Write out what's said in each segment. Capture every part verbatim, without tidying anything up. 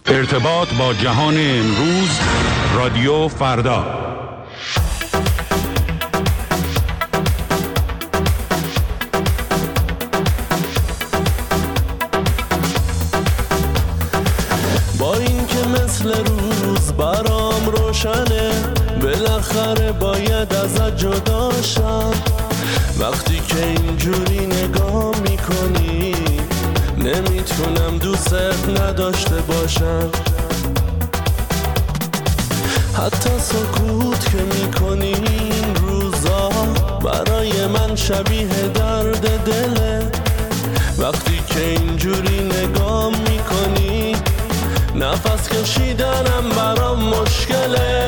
ارتباط با جهان امروز، رادیو فردا. با این که مثل روز برام روشنه، بالاخره باید ازت جدا شم. وقتی که اینجوری نگاه میکنی نمیتونم دوست نداشته باشم. حتی سکوت که میکنی این روزا برای من شبیه درد دله. وقتی که اینجوری نگاه میکنی نفس کشیدنم برام مشکله.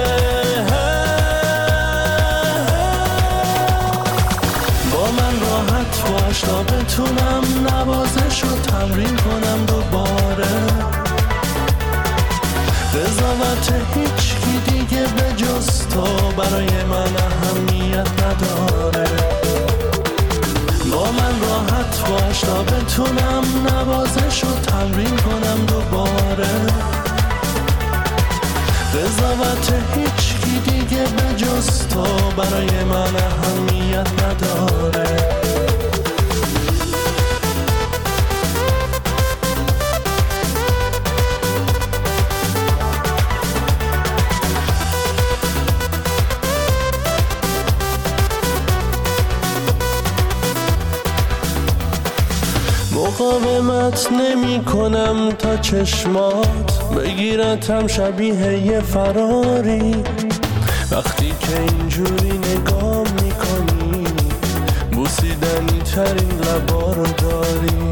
با من راحت باش تا بتونم نوازش رو تمرین کنم دوباره. قضاوت هیچ کی دیگه به جز تو برای من اهمیت نداره. با من راحت باش تا بتونم نوازش رو تمرین کنم دوباره. قضاوت هیچ کی دیگه به جز تو برای من اهمیت نداره. مقاومت نمی کنم تا چشمات بگیرتم شبیه یه فراری. وقتی که اینجوری نگاه می کنی بوسیدنی ترین لبا رو داری.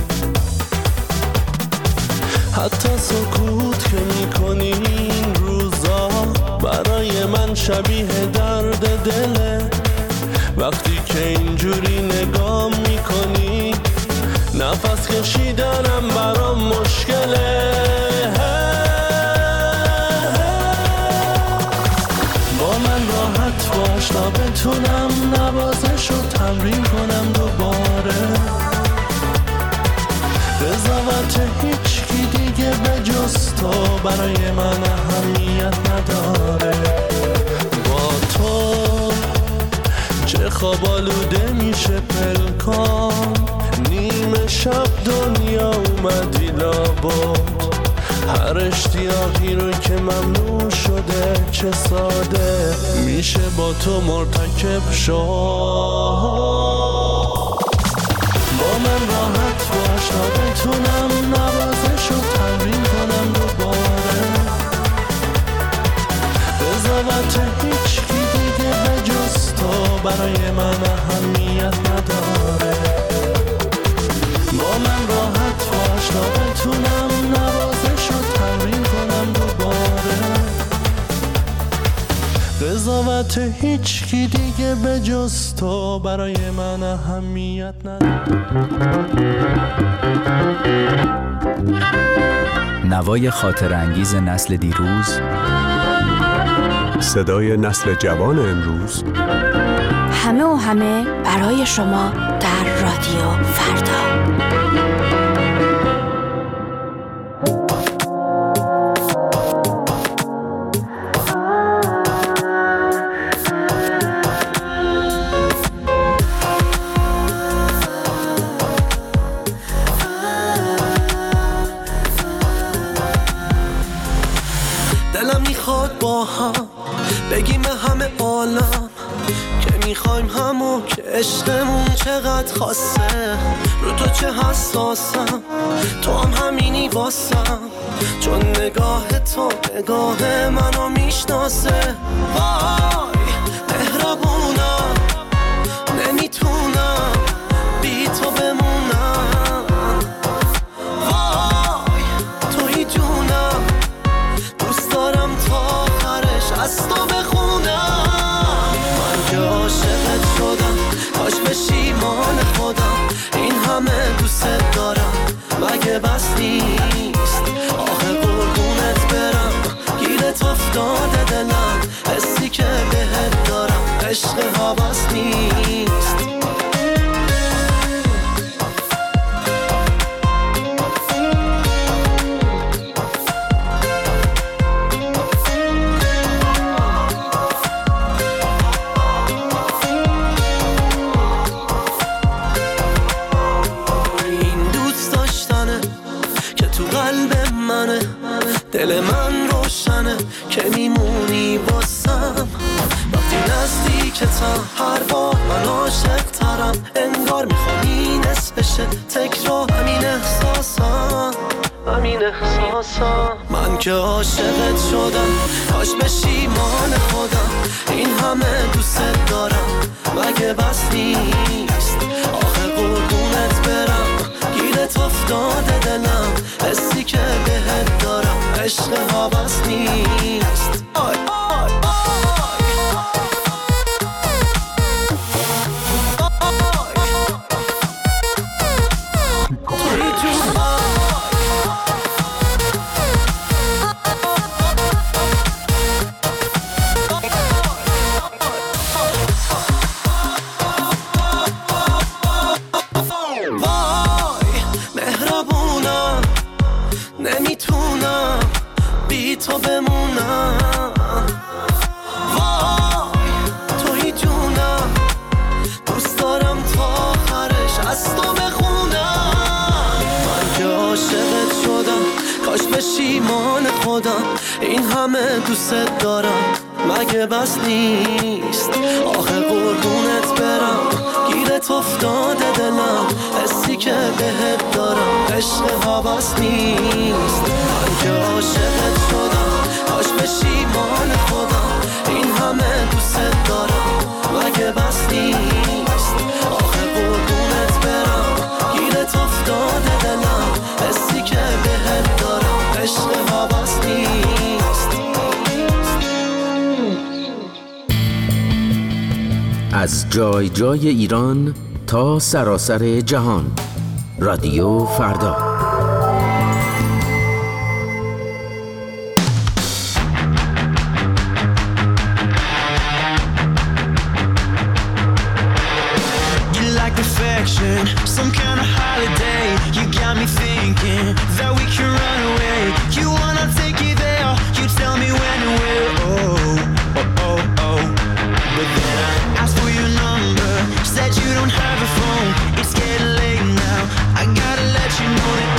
حتی سکوت که می کنی این روزا برای من شبیه درد دله. وقتی که اینجوری نگاه می کنی نفس کشیدنم برام مشکله. با من راحت باش تا بتونم نوازش رو تمرین کنم دوباره. قضاوت هیچ کی دیگه به جز تو برای من اهمیت نداره. با تو چه خواب آلوده میشه پلکان، نیمه شب دنیا اومدی لابد. هر اشتیاقی رو که ممنوع شده چه ساده میشه با تو مرتکب شد. با من راحت باش تا بتونم نوازش رو تمرین کنم دوباره. قضاوت هیچ کی دیگه به جز تو برای من اهمیت نداره. با من راحت باش تا بتونم نوازش رو تمرین کنم دوباره. قضاوت هیچ کی دیگه به جز تو برای من اهمیت نداره. نوای خاطر انگیز نسل دیروز، صدای نسل جوان امروز، همه و همه برای شما در رادیو فردا. دلم میخواد با هم بگیم همه عالم که میخوایم همو، که عشقمون چقدر خاصه. رو تو چه حساسم، تو هم همینی واسم، چون نگاه تو نگاه منو میشناسه. وای مهربونم، نمیتونم بی تو بمونم. وای توی جونم، دوست دارم تا آخرش از تو بخونم. من که عاشقت شدم، کاش بشی مال خودم. این همه دوست دارم مگه بس نیست؟ آخه قربونت برم، گیرت افتاده دلم، حسی که به قلب منه، دل من روشنه که میمونی واسم. وقتی نزدیکتم هر بار من عاشق ترم، انگار میخوام نصفشه تکرار. همین احساسم همین احساسم من که عاشقت شدم، کاش بشی مال خودم. این همه دوست دارم مگه بس نیست؟ آخه قربونت برم گیرت افتاده دلم، حسی که بهت دارم عشق هوس نیست. آی آی تو بمونم. وای توی جونم، دوست دارم تا آخرش از تو بخونم. من که عاشقت شدم، کاش بشی مال خودم. این همه دوست دارم مگه بس نیست؟ آخه قربونت برم گیرت افتاده دلم، حسی که بهت دارم عشق هوس نیست. من که عاشقت شدم، کاش بشی مال خودم. این همه دوست دارم مگه بس نیست؟ آخه قربونت برم گیرت افتاده دلم، حسی که بهت دارم عشق هوس نیست. از جای جای ایران تا سراسر جهان، رادیو فردا. Some kind of holiday, you got me thinking that we can run away. You wanna take it there, you tell me when and where. Oh, oh, oh, oh. But then I asked for your number, said you don't have a phone. It's getting late now, I gotta let you know that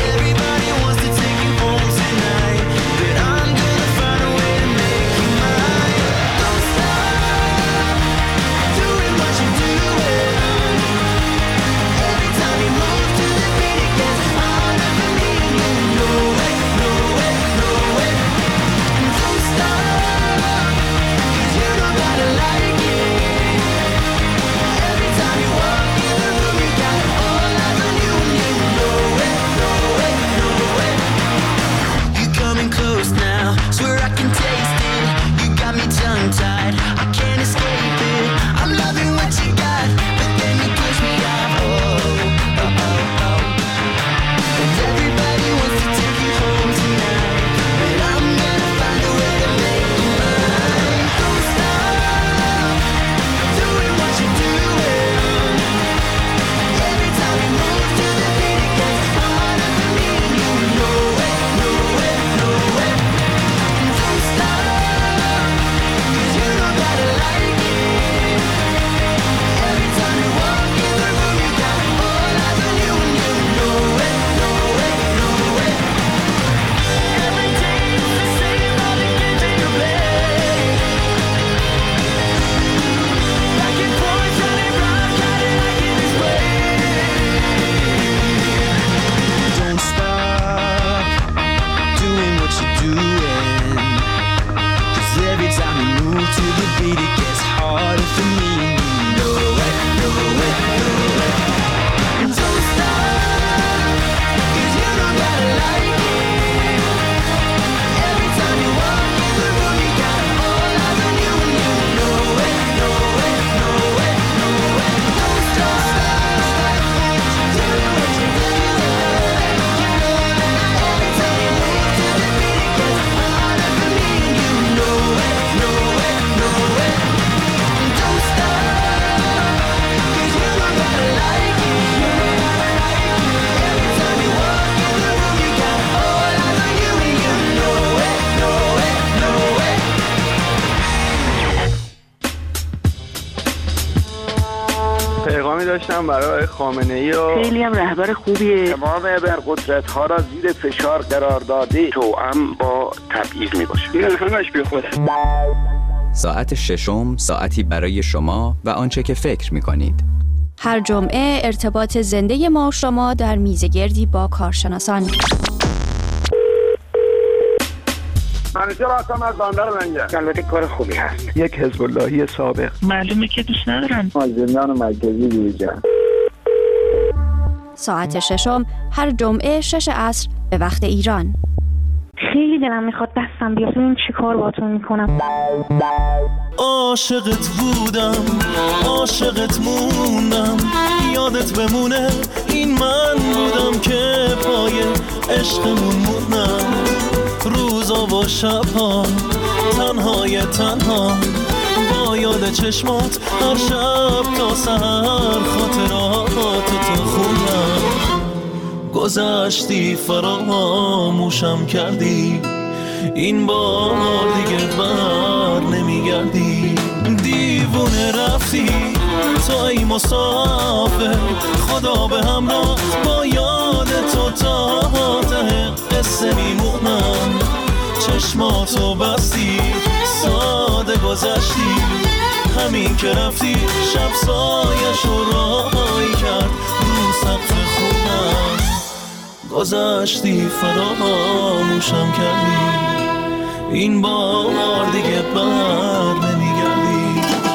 داشتم برای خامنه‌ای و خیلی هم رهبر خوبیه. تمام ابرقدرت ها را زیر فشار قرار داده، توأم با تبعیض می باشه. این همش بی خوده. ساعت ششم ساعتی برای شما و آنچه که فکر می کنید. هر جمعه ارتباط زنده ما و شما در میزگردی با کارشناسان. منیجر هستم از بندر لنگر. البته کار خوبی هست. یک حزب اللهی سابق. معلومه که دوست ندارن. ما زندان مرکزی بیرجن. ساعت ششم هر جمعه شش عصر به وقت ایران. خیلی دلم میخواد دستم بیاد این چی کار باتون میکنم. عاشقت بودم، عاشقت موندم، یادت بمونه این من بودم که پای عشقمون موندم. روزا و شبها تنهای تنها با یاد چشمات هر شب تا سحر خاطراتو تو خوندم. گذشتی فراموشم کردی، این بار دیگه بر نمیگردی. دیوونه رفتی تا ای مسافر، خدا به همراه با یاد تو تا ته قصه میمونم. چشماتو بستی ساده گذشتی، همین که رفتی شب سایشو راهی کرد رو سقف خونم. گذشتی فراموشم کردی، این بار دیگه بر نمیگردی.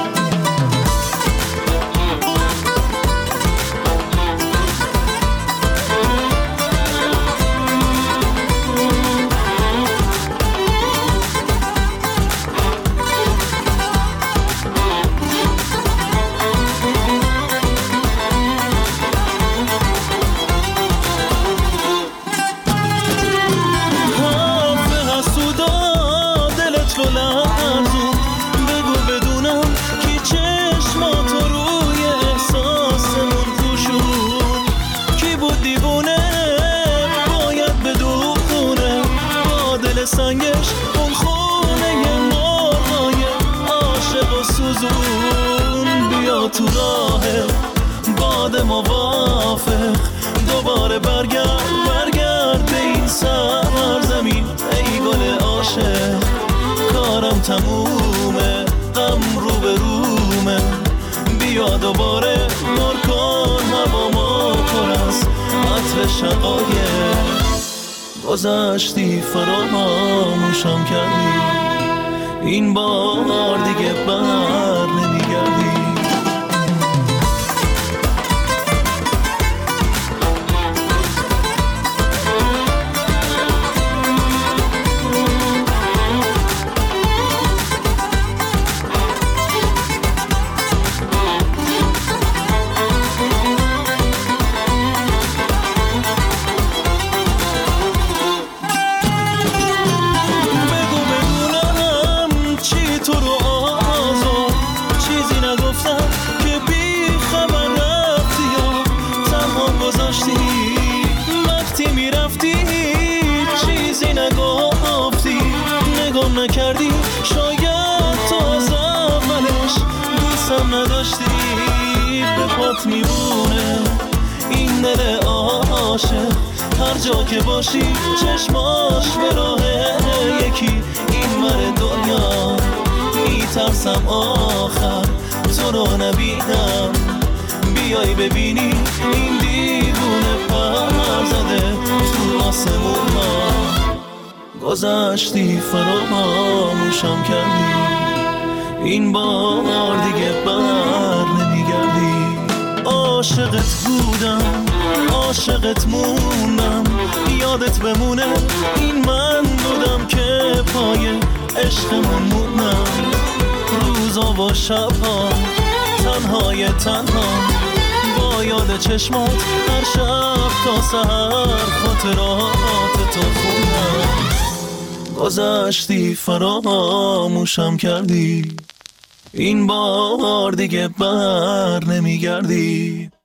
سنگش اون خونه مرغای عاشق و سوزون. بیا تو راه باد موافق، دوباره برگرد برگرد به این سرزمین ای گل عاشق. کارم تمومه، غم رو به رومه، بیا دوباره پر کن هوا ما پر از عطر شقایق. گذشتی فراموشم کردی، این بار دیگه بر نمیگردی. وقتی میرفتی چیزی نگفتی، نگم نکردی شاید تو از اولش دوستم نداشتی. به پات میمونه این دل عاشق، هر جا که باشی چشماش به راه یکی این ور دنیا. میترسم آخر تو رو نبینم، بیای ببینی این دیوونه پر زده تو آسمون ها. گذشتی فراموشم کردی، این بار دیگه بر نمیگردی. عاشقت بودم، عاشقت موندم، یادت بمونه این من بودم که پای عشقمون موندم. روزا و شبها تنهای تنها با یاد چشمات هر شب تا سحر خاطرات تو خوندم. گذشتی فراموشم کردی، این بار دیگه بر نمیگردی.